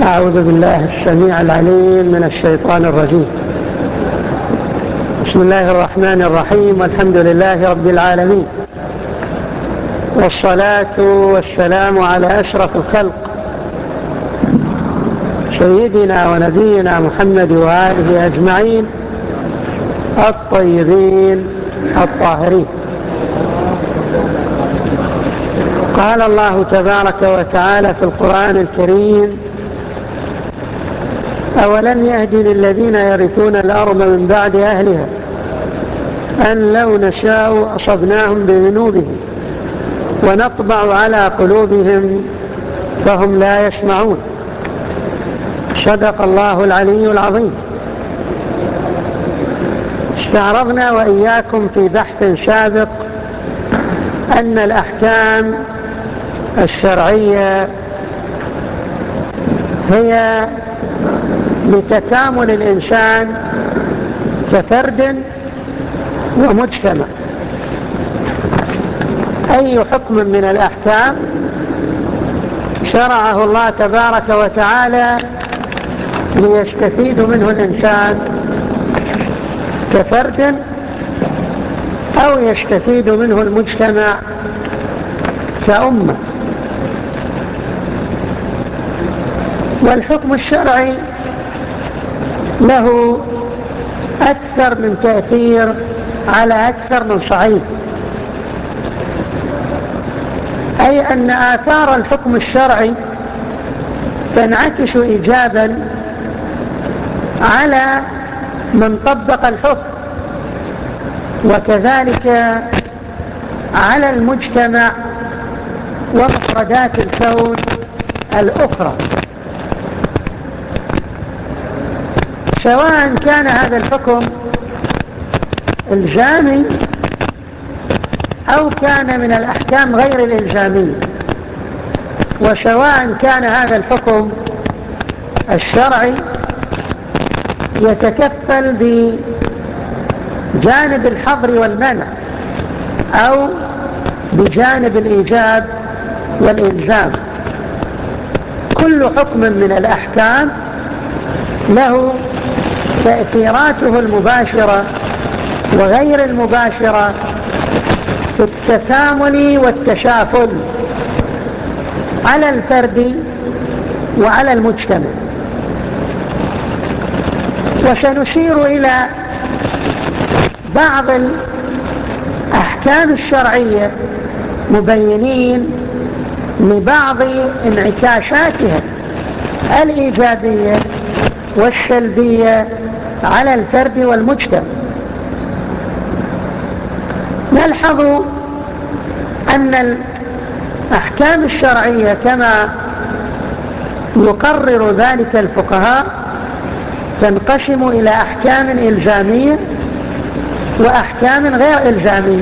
أعوذ بالله السميع العليم من الشيطان الرجيم. بسم الله الرحمن الرحيم، والحمد لله رب العالمين، والصلاة والسلام على أشرف الخلق سيدنا ونبينا محمد وآله أجمعين الطيبين الطاهرين. قال الله تبارك وتعالى في القرآن الكريم: أولم يهد للذين يرثون الأرض من بعد أهلها أن لو نشاء أصبناهم بذنوبهم ونطبع على قلوبهم فهم لا يسمعون. صدق الله العلي العظيم. استعرضنا وإياكم في بحث سابق أن الأحكام الشرعية هي لتكامل الإنسان كفرد ومجتمع. أي حكم من الأحكام شرعه الله تبارك وتعالى ليستفيد منه الإنسان كفرد أو يستفيد منه المجتمع كأمة. والحكم الشرعي له أكثر من تأثير على أكثر من صعيد، أي أن آثار الحكم الشرعي تنعكس إيجابا على من طبق الحكم، وكذلك على المجتمع ومفردات الكون الأخرى، سواء كان هذا الحكم إلزامي أو كان من الأحكام غير الإلزامية، وسواء كان هذا الحكم الشرعي يتكفل بجانب الحظر والمنع أو بجانب الإيجاب والإلزام. كل حكم من الأحكام له تأثيراته المباشرة وغير المباشرة في التكامل والتشافل على الفرد وعلى المجتمع. وسنشير إلى بعض الأحكام الشرعية مبينين لبعض انعكاساتها الإيجابية والسلبية على الفرد والمجتمع. نلحظ أن الأحكام الشرعية كما يقرر ذلك الفقهاء تنقسم إلى أحكام إلزامية وأحكام غير إلزامية.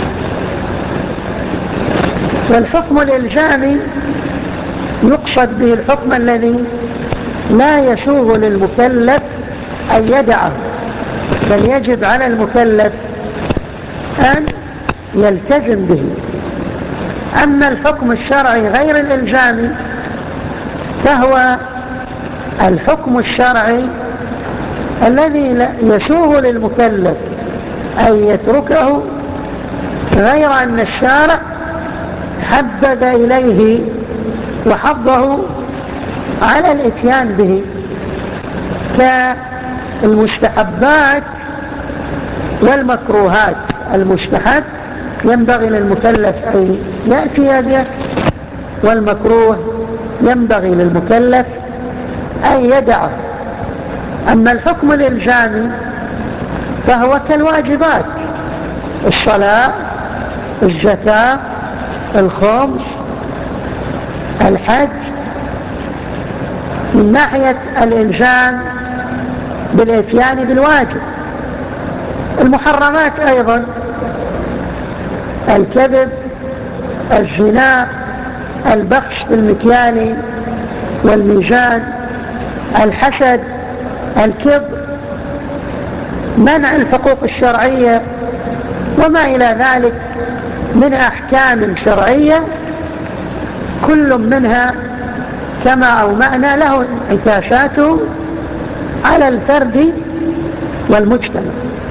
والحكم الإلزامي يقصد به الحكم الذي لا يسوغ للمكلف أن يدعه، بل يجب على المكلف أن يلتزم به. أما الحكم الشرعي غير الإلزامي فهو الحكم الشرعي الذي يسوغ للمكلف أن يتركه، غير أن الشارع حبب إليه وحضه على الاتيان به، كالمستحبات والمكروهات. المستحب ينبغي للمكلف أن يأتي به، والمكروه ينبغي للمكلف أن يدعه. أما الحكم الإلزامي فهو كالواجبات: الصلاة، الزكاة، الخمس، الحج، من ناحية الإلزام بالإتيان بالواجب. المحرمات أيضا: الكذب، الزنا، البخس بالمكيال والميزان، الحسد، الكبر، منع الحقوق الشرعية، وما إلى ذلك من أحكام شرعية كل منها كما أومأنا له انعكاساته على الفرد والمجتمع.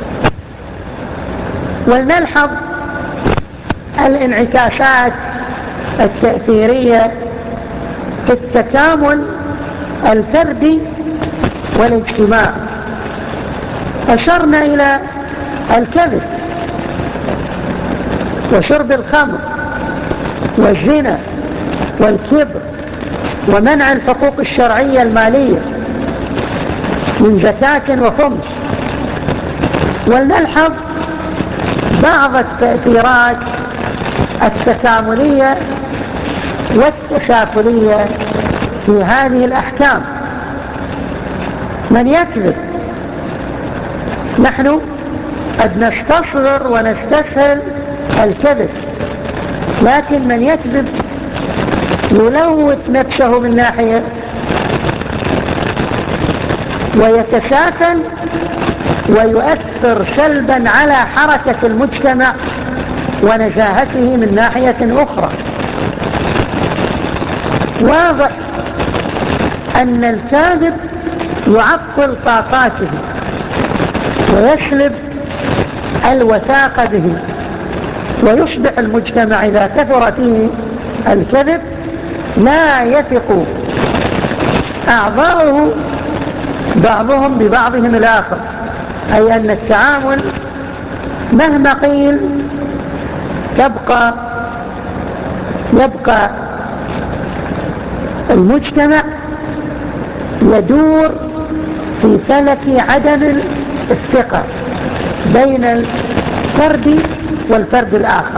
ولنلحظ الانعكاسات التأثيرية في التكامل الفردي والاجتماعي. أشرنا إلى الكذب وشرب الخمر والزنا والكبر ومنع الحقوق الشرعية المالية من زكاة وخمس. ولنلحظ بعض التأثيرات التكاملية والتشاكلية في هذه الأحكام. من يكذب، نحن قد نستصغر ونستسهل الكذب، لكن من يكذب يلوث نفسه من ناحية ويتساكن ويؤثر سلبا على حركة المجتمع ونزاهته من ناحية أخرى. واضح أن الكاذب يعطل طاقاته ويسلب الوثاقة به، ويصبح المجتمع إذا كثر فيه الكذب لا يثق أعضاؤه بعضهم ببعضهم الآخر، أي أن التعامل مهما قيل يبقى المجتمع يدور في فلك عدم الثقة بين الفرد والفرد الآخر.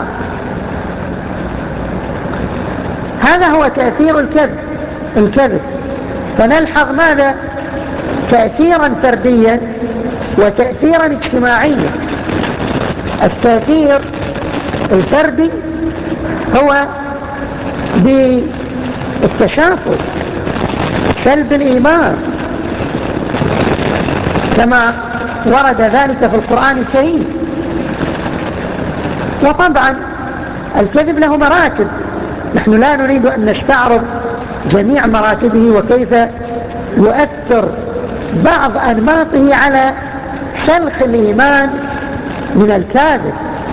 هذا هو تأثير الكذب. فنلحظ ماذا؟ تأثيرا فرديا وتأثيرا اجتماعيا. التأثير الفردي هو بالتشافي، سلب الإيمان، كما ورد ذلك في القرآن الكريم. وطبعا الكذب له مراتب، نحن لا نريد أن نستعرض جميع مراتبه وكيف يؤثر بعض أنماطه على سلخ الإيمان من الكاذب.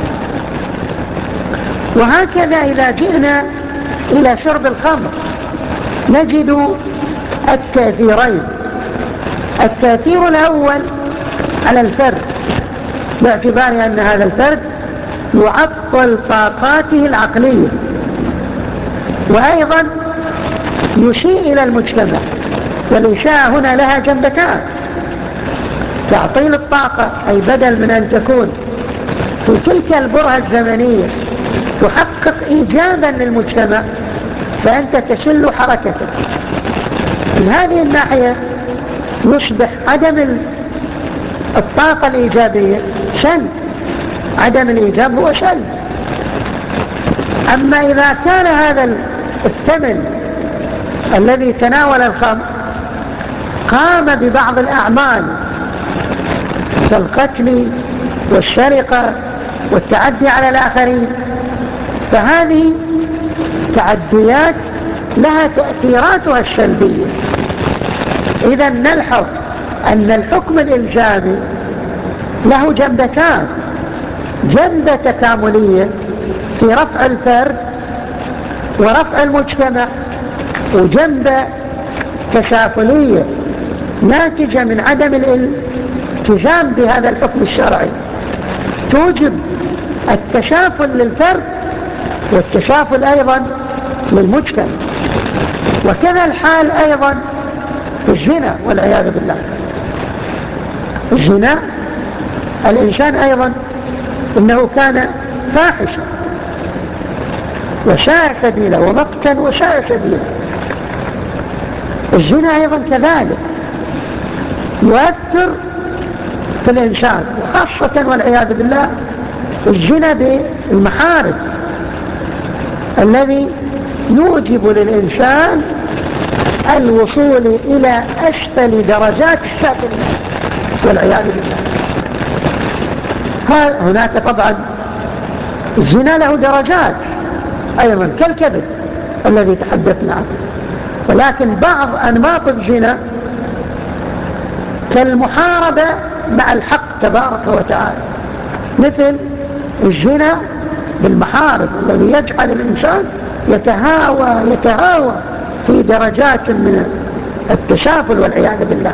وهكذا إذا جئنا إلى شرب الخمر نجد التأثيرين. التأثير الأول على الفرد باعتبار أن هذا الفرد يعطل طاقاته العقلية، وأيضا يسيء إلى المجتمع. والإساءة هنا لها جنبتان: تعطيل الطاقة، أي بدل من أن تكون في تلك البرهة الزمنية تحقق إيجابا للمجتمع، فأنت تشل حركتك. من هذه الناحية يصبح عدم الطاقة الإيجابية شل، عدم الإيجاب هو شل. أما إذا كان هذا الثمن الذي تناول الخمر قام ببعض الأعمال كالقتل والسرقة والتعدي على الآخرين، فهذه تعديات لها تأثيراتها السلبية. إذا نلحظ أن الحكم الإلزامي له جنبتان: جنبة تكاملية في رفع الفرد ورفع المجتمع، وجنبة تشافلية ناتجة من عدم الالتزام بهذا الحكم الشرعي، توجب التشافل للفرد والتشافل أيضا للمجتمع. وكذا الحال أيضا في الزنا والعياذ بالله. الزنا الإنسان أيضا إنه كان فاحشا وساء سبيلا ومقتا وساء سبيلا. الزنا أيضا كذلك يؤثر في الإنسان، وخاصة والعياذ بالله الزنا بالمحارم الذي يوجب للإنسان الوصول إلى أسفل درجات السافلين والعياذ بالله. هناك طبعا الزنا له درجات أيضا كالكذب الذي تحدثنا عنه. ولكن بعض أنماط الزنا كالمحاربة مع الحق تبارك وتعالى، مثل الزنا بالمحارم الذي يجعل الإنسان يتهاوى في درجات من التسافل والعياذ بالله.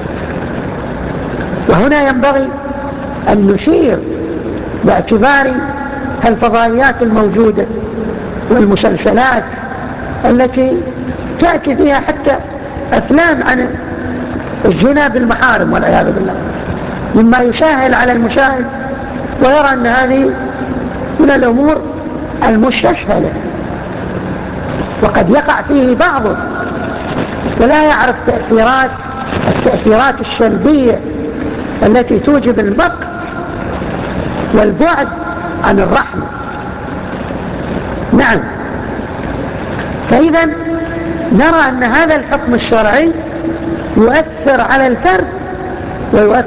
وهنا ينبغي أن نشير باعتبار الفضائيات الموجودة والمسلسلات التي تأتي فيها حتى أفلام عن الزنا بالمحارم والعياذ بالله، مما يسهل على المشاهد ويرى أن هذه من الأمور المستسهلة، وقد يقع فيه بعضه ولا يعرف التأثيرات السلبية التي توجب المقت والبعد عن الرحمة. نعم، فإذا نرى أن هذا الحكم الشرعي يؤثر على الفرد ويؤثر